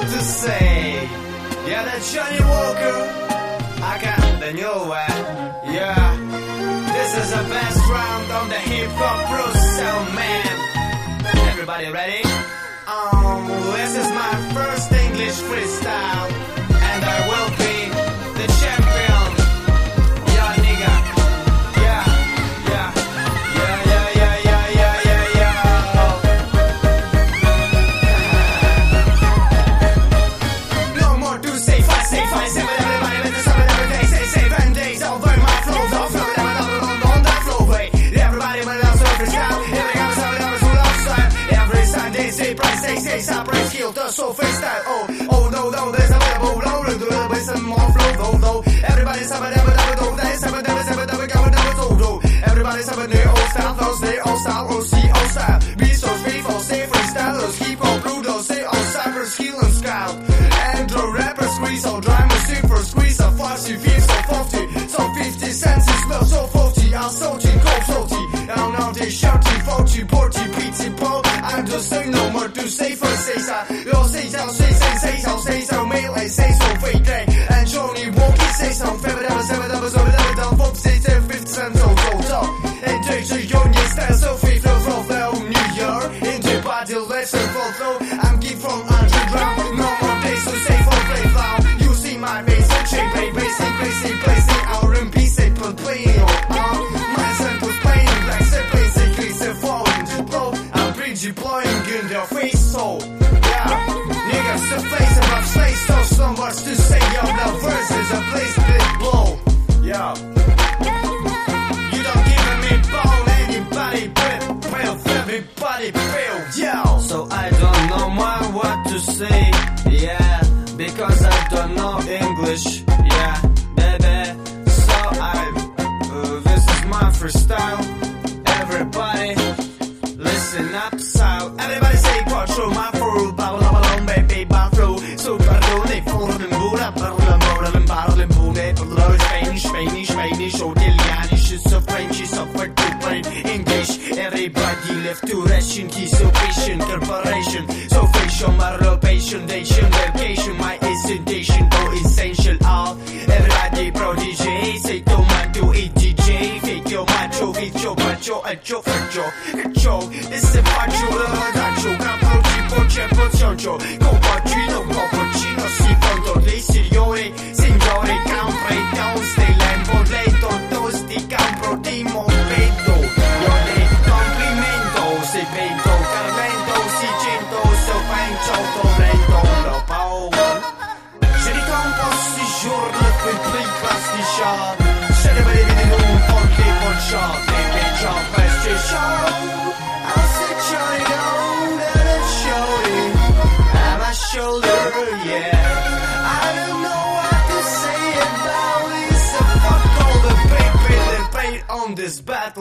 to say. Yeah, that's Johnny Walker. I got the new one. Yeah, this is the best round on the hip hop blues sound, man. Everybody ready? This is my first English freestyle, and I will be the champion. Yeah, nigga. Yeah, yeah, yeah, yeah, yeah, yeah, yeah, yeah, yeah. No more to say, fast, say, fine, say, but everybody let us have it every day. Say, 7 days over my flows, off, flow, on that flow, way. Everybody when I surface now, every time I saw it, every Sunday, say, price, say, surprise, skill, the soul, freestyle. Oh, no, there's a level, low, with some more flow, though. Everybody's have a double, there's a double, everybody's have a new old style, those they all style, old style. Be so free for say freestylers, keep on blue, those say all cyber skill and scout. And the rapper squeeze, all drama, super squeeze, so fast, you feel so 40, so 50 cents, it smells so 40, I'm salty, cold salty. Now they shouting 40, pizza pole. I'm just saying no more to say for say ça. Yo say ça, say ça, me like say so fake day. And Johnny Walker say so, favorite down, pop say 50 cents, so. And DJ Johnny stand so free flow, New York. In the body lesson flow, I'm given from underground. No more days to say for play flow. You see my bass and shape, basic, placing R&B, say playing my samples playing like say basically say falling to blow. I'm deploying in their face, so yeah, niggas the face of my face, so much to say, yo, the verses a place big blow, yo. You don't give me bone, anybody but everybody feel, yo. So I don't know more what to say, yeah, because I don't know English, yeah, baby. So this is my freestyle, everybody. Listen up, so everybody say quattro, my fool, babble, baby, bathroom, so pardon, they fall in Buddha, battling Buddha, Spanish, Italian, she's so French, she's so for to brain English, everybody left to ration, key so patient, corporation, so facial, my patient, location, my essential, essential, all, everybody prodigy, say tomato, eat DJ, fake your macho, hit your macho, a joke for joke. It's a macho, cappuccino, cappuccino, si fondo dei signori, compri, tosti, lembo, lento, tosti, compro di momento. Io le complimento, si pento, carlento, si cento, so pencio, torrento, lo paura. Je dis qu'on passe 6 jours, le fait plus classe du chat. Je ne vais pas dire non, pour les bonnes chats, les gens restent chauds. Shoulder, yeah. I don't know what to say about this. So fuck all the paper, the paint on this bat.